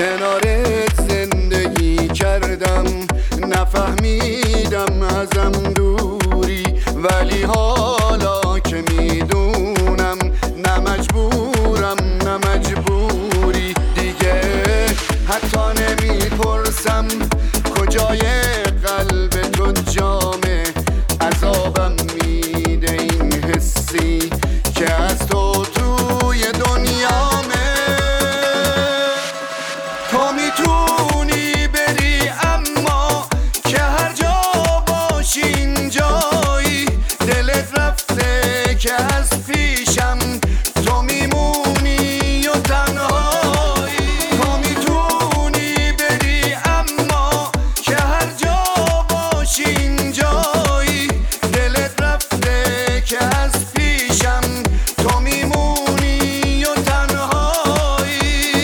کنارت زندگی کردم، نفهمیدم ازم دوری، ولی حالا که میدونم نه مجبورم نه مجبوری. دیگه حتی نمیپرسم کجای قلب تو جامه، عذابم میده این حسی که از تو توی دنیامه. تو میتونی بری اما که هر جا باشی اینجایی، دلت رفته که از پیشم تو میمونی و تنهایی. تو میتونی بری اما که هر جا باشی اینجایی، دلت رفته که از پیشم تو میمونی و تنهایی.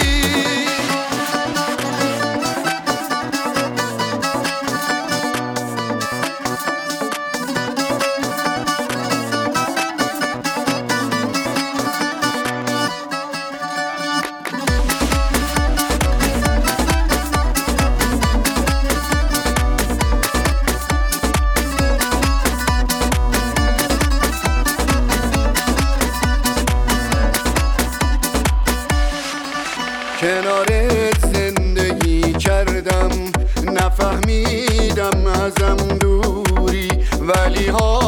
کنارت زندگی کردم، نفهمیدم ازم دوری، ولی